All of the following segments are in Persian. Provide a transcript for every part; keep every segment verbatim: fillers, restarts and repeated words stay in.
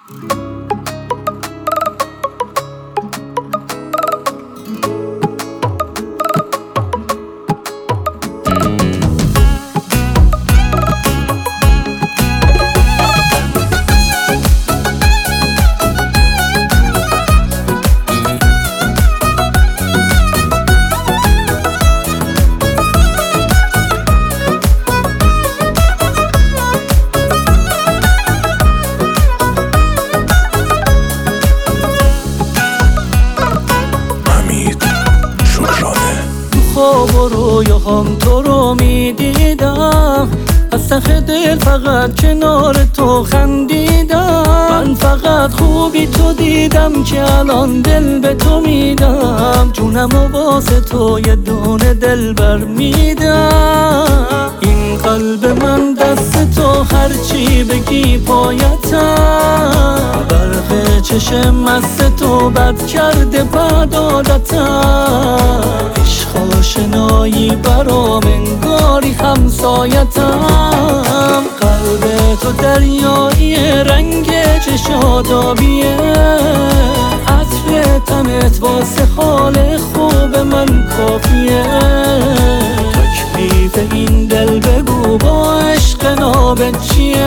خواب و رویاهام تو رو میدیدم، از ته دل فقط کنار تو خندیدم. من فقط خوبی تو دیدم که الان دل به تو میدم، جونم و واسه تو یه دونه دل بر میدم. این قلب من دست تو هرچی بگی پایتم، برق چشم مست تو بد کرده بد عادتم. عشق آشنایی برام انگاری همسایتم. قلب تو دریایی رنگ چشات آبیه، عطر تنت واسه حال خوب من کافیه. تکلیف این دل بگو با عشق نابت چیه؟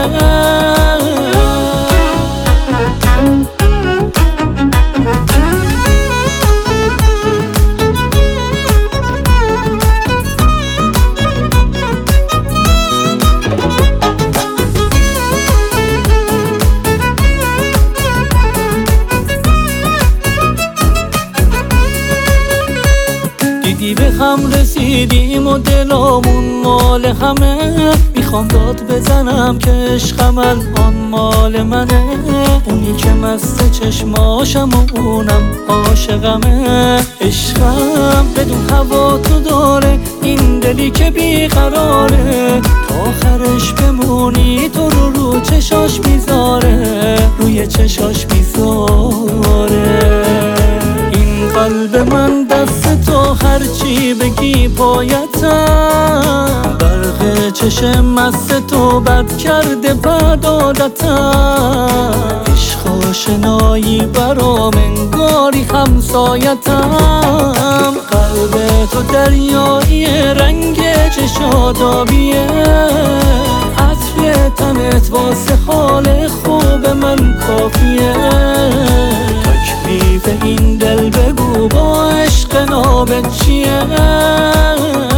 دیدی به هم رسیدیم و دلامون مال همه، میخوام داد بزنم که عشقم الان مال منه. اونی که مست چشماشم و اونم عاشقمه. عشقم بدون هوا تو داره، این دلی که بیقراره، تا آخرش بمونی تو رو رو چشاش میذاره، روی چشاش میذاره. این قلب من دست تو هرچی بگی پایتم، برق چشم مست تو بد کرده بد عادتم. عشق آشنایی برام انگاری همسایتم. قلب تو دریایی رنگ چشات آبیه، عطر تنت واسه حال خوب من کافیه. تکلیف این دل بگو با عشق نابت چیه؟